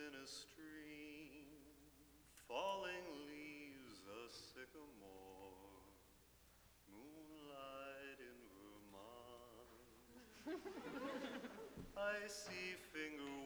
in a stream, falling leaves a sycamore, moonlight in Vermont. I see finger